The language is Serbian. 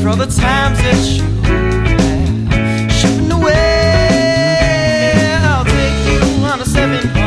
all the times that you have shipping away. I'll take you on a 7